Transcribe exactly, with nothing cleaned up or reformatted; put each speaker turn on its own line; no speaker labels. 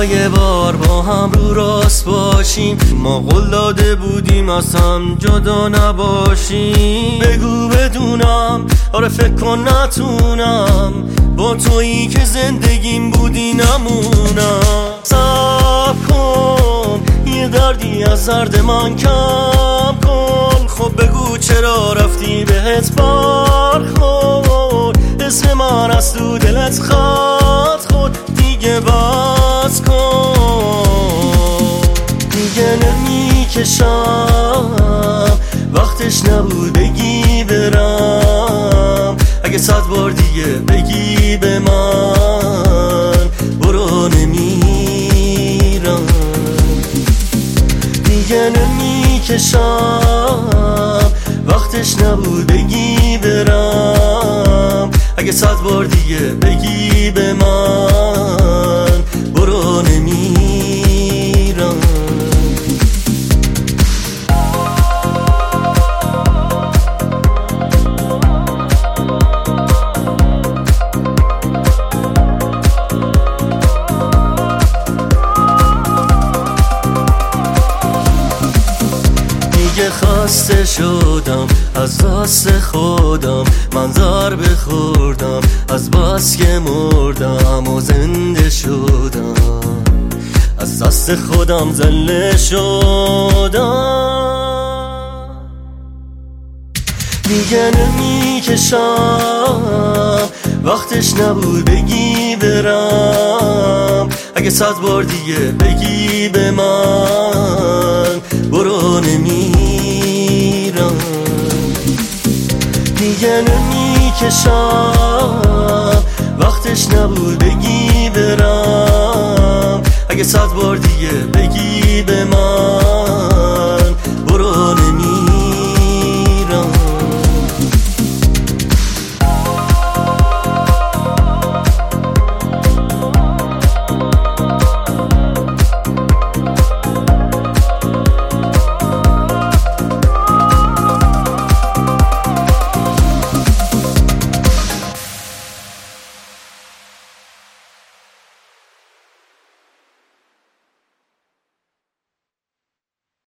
بیا یه بار با هم رو راست باشیم، ما قول داده بودیم از هم جدا نباشیم. بگو بدونم، آره فکر کن نتونم با تویی که زندگیم بودی نمونم. صبر کن یه دردی از درد من کم کن، خب بگو چرا رفتی بهت برخورد، اسم من از تو دلت خط خود دیگه بس کن. دیگه نمیکشم وقتش نبود بگی برم، اگه صد بار دیگه بگی به من برو نمیرم. دیگه نمیکشم وقتش نبود بگی برم، اگه صد بار دیگه بگی به من برو نمیرم. دیگه خسته شدم از دست خودم، من ضربه خوردم از بس که مردم و زنده شدم، از دست خودم ذله شدم. دیگه نمیکشم وقتش نبود بگی برم، اگه صد بار دیگه بگی به من برو نمیرم. دیگه نمیکشم وقتش نبود بگی برم، اگه صد بار دیگه بگی به من